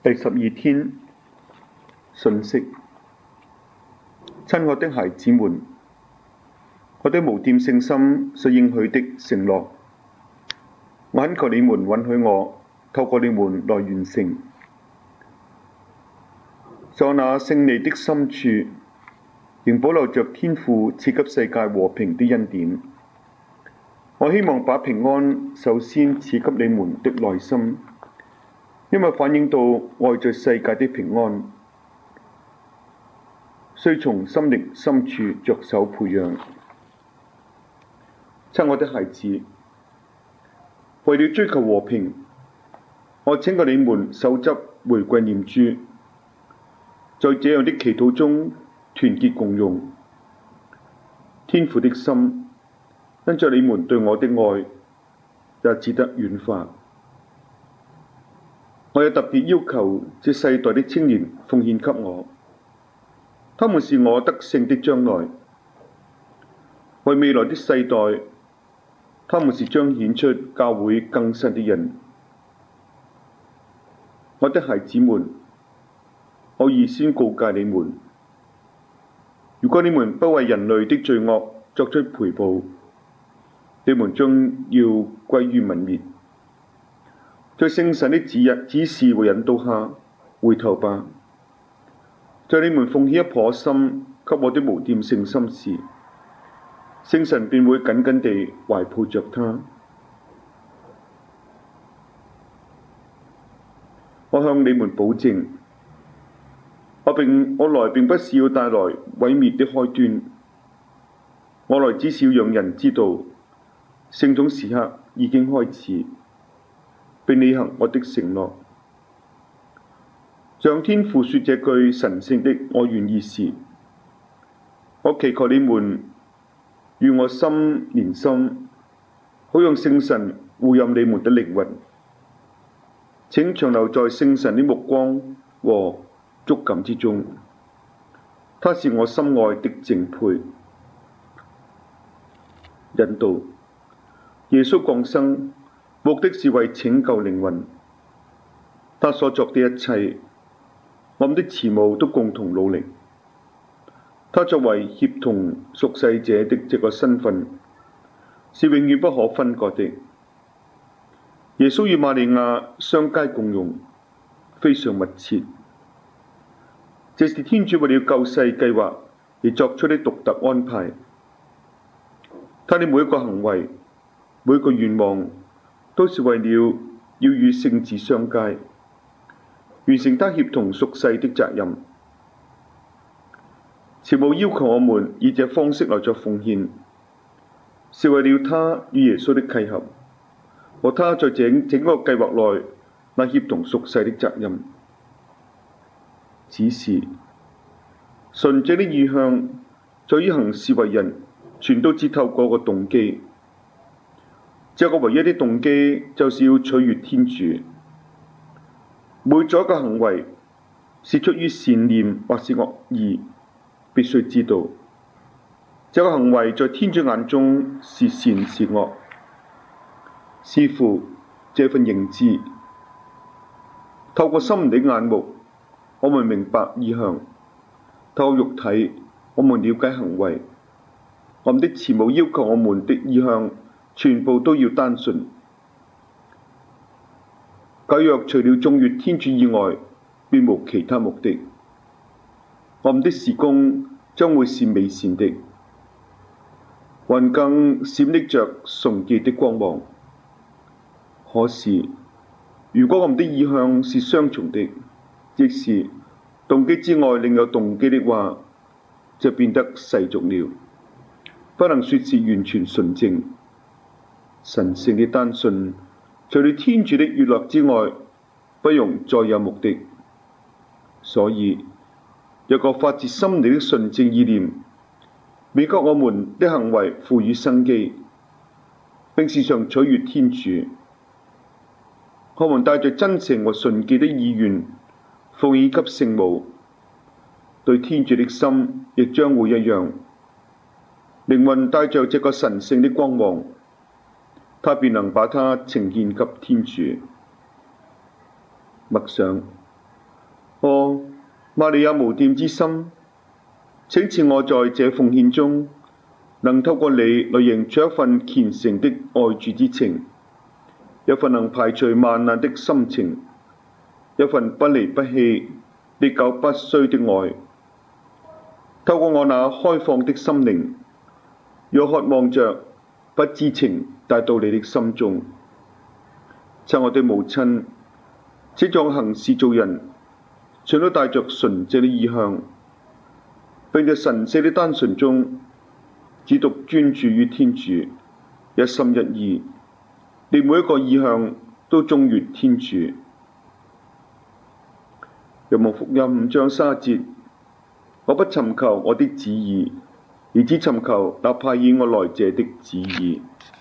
第12天信息。親愛的孩子們，我的無玷聖心所應許的承諾，我懇求你們允許我透過你們來完成。在那勝利的深處，仍保留着天父賜給世界和平的恩典。我希望把平安首先賜給你們的內心，因為反映到愛在世界的平安，須從心靈深處着手培養。親愛的孩子，為了追求和平，我請求你們手執玫瑰念珠，在這樣的祈禱中團結共用。天父的心因着你們對我的愛也只得軟化。我也特別要求這世代的青年奉獻給我，他們是我得勝的將來。為未來的世代，他們是彰顯出教會更新的人。我的孩子們，我預先告誡你們，如果你們不為人類的罪惡作出賠報，你們將要歸於泯滅。在聖神的指示和引導下，回頭吧。在你們奉獻一顆心給我的無玷聖心時，聖神便會緊緊地懷抱着他。我向你們保證，我來並不是要帶來毀滅的開端，我來只是要讓人知道，聖種時刻已經開始，並履行我的承諾。像天父說這句神聖的我願意時，我祈求你們與我心連心，好讓聖神護蔭你們的靈魂。請長留在聖神的目光和觸感之中，他是我心愛的淨配。引導。耶穌降生，目的是為拯救靈魂。他所作的一切，我們的慈母都共同努力。他作為協同屬世者的這個身份，是永遠不可分割的。耶穌與瑪利亞相偕共融，非常密切。這是天主為了救世計劃而作出的獨特安排。他的每一個行為，每一個願望，都是為了要與聖子相偕，完成他協同屬世的責任。慈母要求我們以這方式來作奉獻，是為了他與耶穌的契合，和他在整個計劃內那協同屬世的責任。只是純正的意向，在於行事為人，全都只透過個動機。這個唯一的動機就是要取悅天主。每做一個行為是出於善念或是惡意，必須知道這個行為在天主眼中是善是惡，視乎這份認知。透過心靈的眼目，我們明白意向；透過肉體，我們了解行為。我們的慈母要求我們的意向全部都要單純。假若除了頌悅天主以外，別無其他目的，我們的事工將會是美善的，還更閃爍着純潔的光芒。可是，如果我們的意向是雙重的，即是動機之外另有動機的話，就變得世俗了，不能說是完全純正。神聖的單純，除了天主的悅樂之外，不容再有目的。所以，若個發自心靈的純正意念，免給我們的行為賦予生機，並時常取悅天主。我們帶着真誠和純潔的意願，奉獻給聖母，對天主的心亦將會一樣。靈魂帶着這個神聖的光芒，他便能把它呈獻給天主。默想， 哦，瑪利亞無玷之心，請賜我在這奉獻中，能透過你來凝出一份虔誠的愛主之情，一份能排除萬難的心情，一份不離不棄、歷久不衰的愛。透過我那開放的心靈，若渴望着不知情帶到你的心中。親愛的母親，這種行事做人，全都帶着純正的意向，並在神聖的單純中，只獨專注於天主，一心一意，你每一個意向都忠於天主。若望福音5章30節，我不尋求我的旨意，而只尋求那派遣我來者的旨意。